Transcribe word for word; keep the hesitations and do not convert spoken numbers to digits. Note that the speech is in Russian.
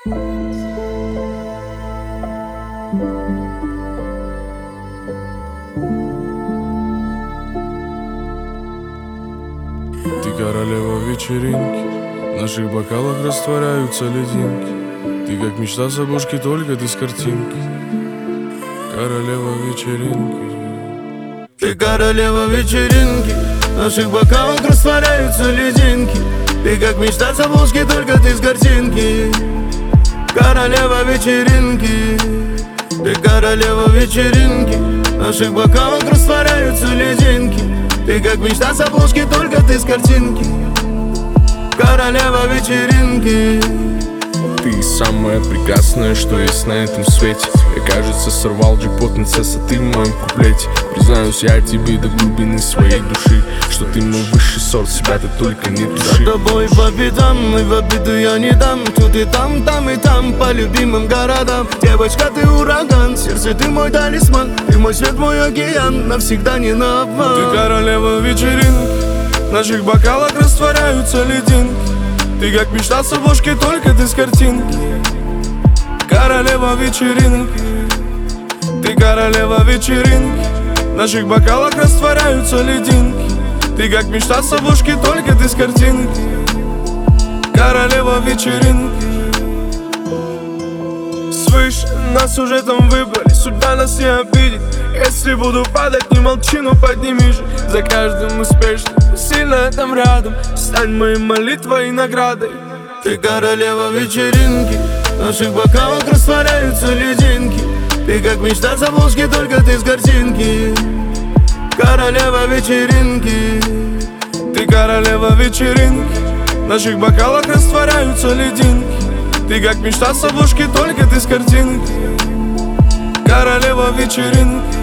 Ты королева вечеринки, в наших бокалах растворяются лединки. Ты как мечта с обложки, только ты с картинки. Королева вечеринки. Ты королева вечеринки, в наших бокалах растворяются лединки. Ты как мечта с обложки, только ты с картинки. Королева вечеринки. Ты королева вечеринки, в наших бокалах растворяются лединки. Ты как мечта с обложки, только ты с картинки. Королева вечеринки. Ты самая прекрасная, что есть на этом свете. Я, кажется, сорвал джекпот, принцесса, ты в моем куплете. Признаюсь я тебе до глубины своей души, что ты мой высший сорт, себя ты только не туши. За тобой по пятам, и в обиду я не дам. Тут и там, там и там, по любимым городам. Девочка, ты ураган, сердце ты мой талисман. Ты мой свет, мой океан, навсегда не на обман. Ты королева вечеринки, в наших бокалах растворяются лединки. Ты как мечта с обложки, только ты с картинки. Королева вечеринки. Ты королева вечеринки, в наших бокалах растворяются лединки. Ты как мечта с обложки, только ты с картинки. Королева вечеринки. Свыше нас уже там выбрали, судьба нас не обидит. Если буду падать, не молчи, но подними же. За каждым успешным, сильно там рядом. Стань моей молитвой и наградой. Ты королева вечеринки, в наших бокалах растворяются лединки. Ты как мечта с обложки, только ты с картинки. Королева вечеринки. Ты королева вечеринки, в наших бокалах растворяются лединки. Ты как мечта с обложки, только ты с картинки. Королева вечеринки.